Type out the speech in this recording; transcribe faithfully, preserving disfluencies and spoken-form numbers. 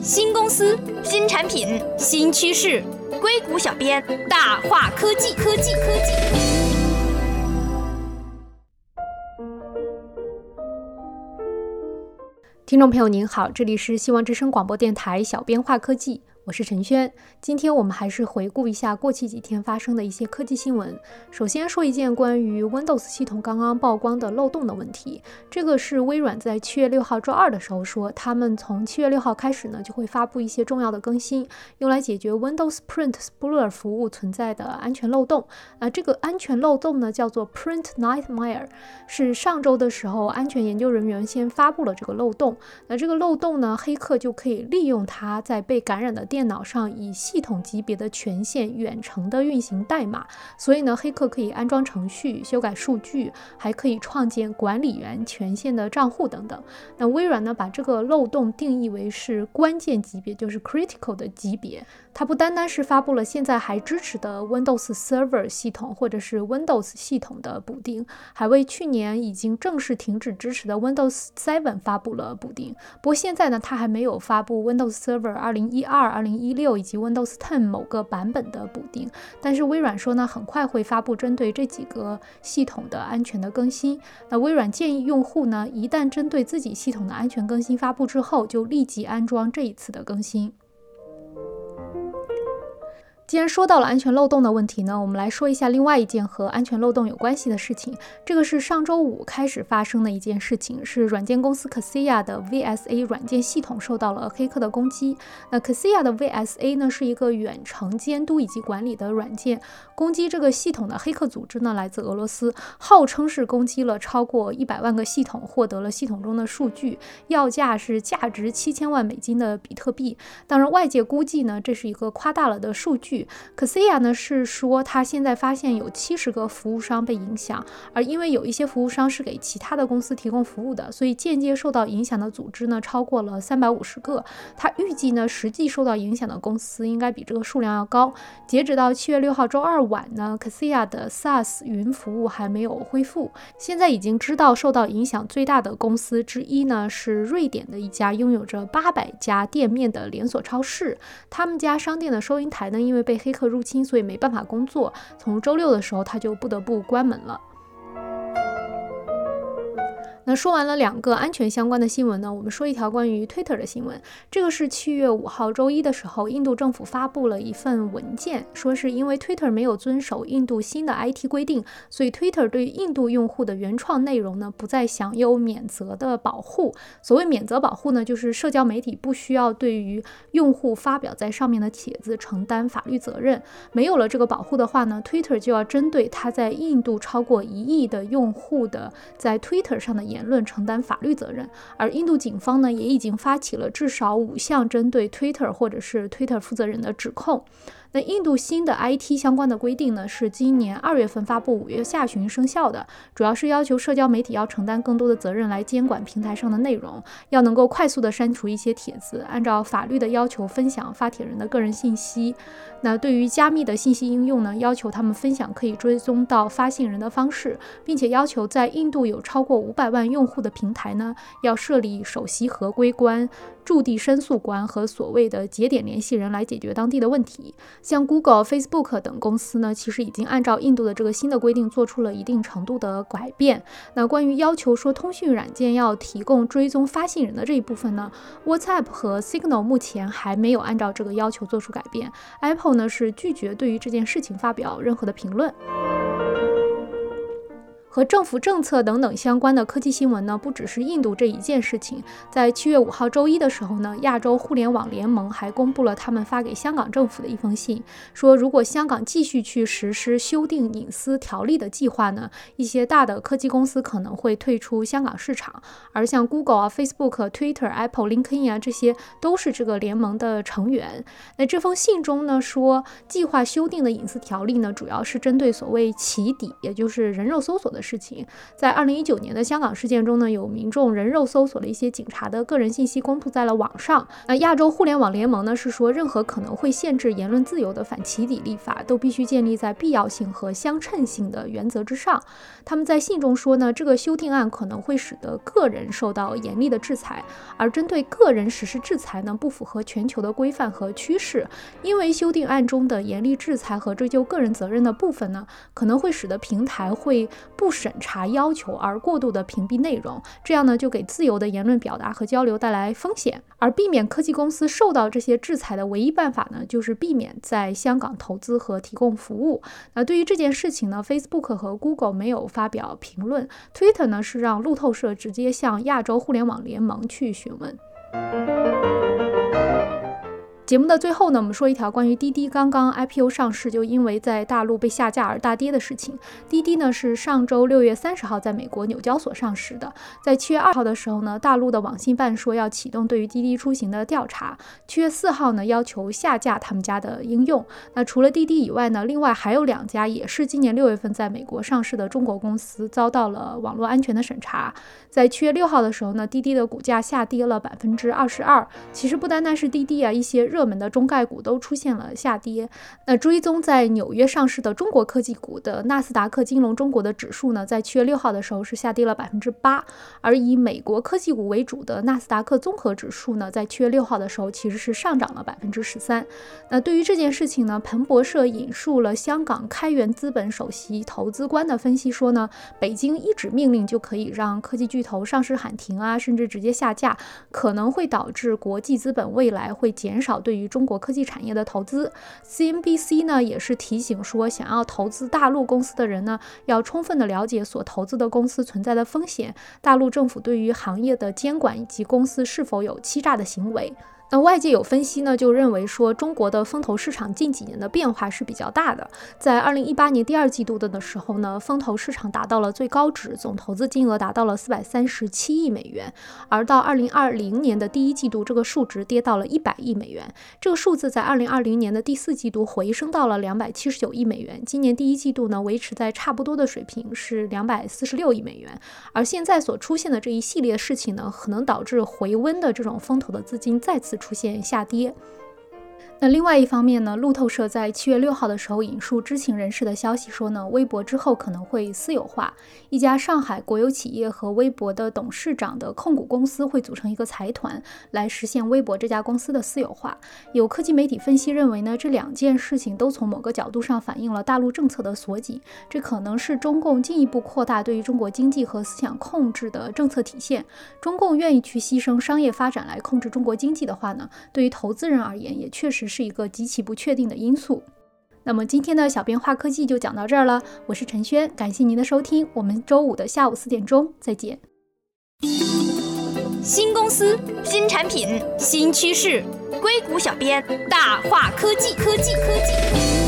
新公司、新产品、新趋势，硅谷小编大话科技，科技，科技。 听众朋友您好，这里是希望之声广播电台小编话科技，我是陈轩。今天我们还是回顾一下过去几天发生的一些科技新闻。首先说一件关于 Windows 系统刚刚曝光的漏洞的问题。这个是微软在七月六号周二的时候说，他们从七月六号开始呢，就会发布一些重要的更新，用来解决 Windows Print Spooler 服务存在的安全漏洞。那这个安全漏洞呢，叫做 Print Nightmare， 是上周的时候安全研究人员先发布了这个漏洞。那这个漏洞呢，黑客就可以利用它在被感染的电脑上以系统级别的权限远程的运行代码，所以呢，黑客可以安装程序、修改数据，还可以创建管理员权限的账户等等。那微软呢，把这个漏洞定义为是关键级别，就是 critical 的级别。它不单单是发布了现在还支持的 Windows Server 系统或者是 Windows 系统的补丁，还为去年已经正式停止支持的 Windows 七发布了补丁。不过现在呢，它还没有发布 Windows Server 二零一二、二零一六以及 Windows十某个版本的补丁。但是微软说呢，很快会发布针对这几个系统的安全的更新。那微软建议用户呢，一旦针对自己系统的安全更新发布之后，就立即安装这一次的更新。既然说到了安全漏洞的问题呢，我们来说一下另外一件和安全漏洞有关系的事情。这个是上周五开始发生的一件事情，是软件公司 Kaseya 的 V S A 软件系统受到了黑客的攻击。那 Kaseya 的 V S A 呢，是一个远程监督以及管理的软件。攻击这个系统的黑客组织呢，来自俄罗斯，号称是攻击了超过一百万个系统，获得了系统中的数据，要价是价值七千万美金的比特币。当然，外界估计呢，这是一个夸大了的数据。Kaseya 呢是说，他现在发现有七十个服务商被影响，而因为有一些服务商是给其他的公司提供服务的，所以间接受到影响的组织呢超过了三百五十个。他预计呢，实际受到影响的公司应该比这个数量要高。截止到七月六号周二晚呢 ，Kaseya 的 SaaS 云服务还没有恢复。现在已经知道受到影响最大的公司之一呢是瑞典的一家拥有着八百家店面的连锁超市，他们家商店的收银台呢，因为被黑客入侵，所以没办法工作。从周六的时候，他就不得不关门了。那说完了两个安全相关的新闻呢，我们说一条关于 Twitter 的新闻。这个是七月五号周一的时候，印度政府发布了一份文件，说是因为 Twitter 没有遵守印度新的 I T 规定，所以 Twitter 对印度用户的原创内容呢，不再享有免责的保护。所谓免责保护呢，就是社交媒体不需要对于用户发表在上面的帖子承担法律责任。没有了这个保护的话呢， Twitter 就要针对它在印度超过一亿的用户的在 Twitter 上的言论承担法律责任。而印度警方呢，也已经发起了至少五项针对 Twitter 或者是 Twitter 负责人的指控。那印度新的 I T 相关的规定呢，是今年二月份发布，五月下旬生效的，主要是要求社交媒体要承担更多的责任来监管平台上的内容，要能够快速的删除一些帖子，按照法律的要求分享发帖人的个人信息。那对于加密的信息应用呢，要求他们分享可以追踪到发信人的方式，并且要求在印度有超过五百万用户的平台呢，要设立首席合规官、驻地申诉官和所谓的节点联系人来解决当地的问题。像 Google、Facebook 等公司呢，其实已经按照印度的这个新的规定做出了一定程度的改变。那关于要求说通讯软件要提供追踪发信人的这一部分呢， WhatsApp 和 Signal 目前还没有按照这个要求做出改变。Apple 呢是拒绝对于这件事情发表任何的评论。和政府政策等等相关的科技新闻呢，不只是印度这一件事情。在七月五号周一的时候呢，亚洲互联网联盟还公布了他们发给香港政府的一封信，说如果香港继续去实施修订隐私条例的计划呢，一些大的科技公司可能会退出香港市场。而像 Google 啊、Facebook、Twitter、Apple、LinkedIn 啊，这些都是这个联盟的成员。那这封信中呢说，计划修订的隐私条例呢，主要是针对所谓起底，也就是人肉搜索的事情。在二零一九年的香港事件中呢，有民众人肉搜索了一些警察的个人信息，公布在了网上。那亚洲互联网联盟呢是说，任何可能会限制言论自由的反起底立法都必须建立在必要性和相称性的原则之上。他们在信中说呢，这个修订案可能会使得个人受到严厉的制裁，而针对个人实施制裁呢，不符合全球的规范和趋势。因为修订案中的严厉制裁和追究个人责任的部分呢，可能会使得平台会不审查要求而过度的屏蔽内容，这样呢就给自由的言论表达和交流带来风险。而避免科技公司受到这些制裁的唯一办法呢，就是避免在香港投资和提供服务。那对于这件事情呢 Facebook 和 Google 没有发表评论， Twitter 呢是让路透社直接向亚洲互联网联盟去询问。节目的最后呢，我们说一条关于滴滴刚刚 I P O 上市就因为在大陆被下架而大跌的事情。滴滴呢是上周六月三十号在美国纽交所上市的。在七月二号的时候呢，大陆的网信办说要启动对于滴滴出行的调查。七月四号呢，要求下架他们家的应用。那除了滴滴以外呢，另外还有两家也是今年六月份在美国上市的中国公司遭到了网络安全的审查。在七月六号的时候呢，滴滴的股价下跌了百分之二十二。其实不单单是滴滴啊，一些热门的中概股都出现了下跌。那追踪在纽约上市的中国科技股的纳斯达克金融中国的指数呢，在七月六号的时候是下跌了百分之八，而以美国科技股为主的纳斯达克综合指数呢，在七月六号的时候其实是上涨了百分之十三。那对于这件事情呢，彭博社引述了香港开源资本首席投资官的分析说呢，北京一纸命令就可以让科技巨头上市喊停啊，甚至直接下架，可能会导致国际资本未来会减少对于中国科技产业的投资。 C N B C 呢也是提醒说，想要投资大陆公司的人呢，要充分的了解所投资的公司存在的风险，大陆政府对于行业的监管以及公司是否有欺诈的行为。那外界有分析呢，就认为说中国的风投市场近几年的变化是比较大的。在二零一八年第二季度的时候呢，风投市场达到了最高值，总投资金额达到了四百三十七亿美元。而到二零二零年的第一季度，这个数值跌到了一百亿美元。这个数字在二零二零年的第四季度回升到了两百七十九亿美元。今年第一季度呢，维持在差不多的水平，是两百四十六亿美元。而现在所出现的这一系列事情呢，可能导致回温的这种风投的资金再次出现下跌。那另外一方面呢，路透社在七月六号的时候引述知情人士的消息说呢，微博之后可能会私有化，一家上海国有企业和微博的董事长的控股公司会组成一个财团，来实现微博这家公司的私有化。有科技媒体分析认为呢，这两件事情都从某个角度上反映了大陆政策的缩紧，这可能是中共进一步扩大对于中国经济和思想控制的政策体现。中共愿意去牺牲商业发展来控制中国经济的话呢，对于投资人而言也确实是一个极其不确定的因素。那么今天的小编话科技就讲到这儿了，我是陈轩，感谢您的收听，我们周五的下午四点钟再见。 新公司、新产品、新趋势，硅谷小编大话科技，科技科技。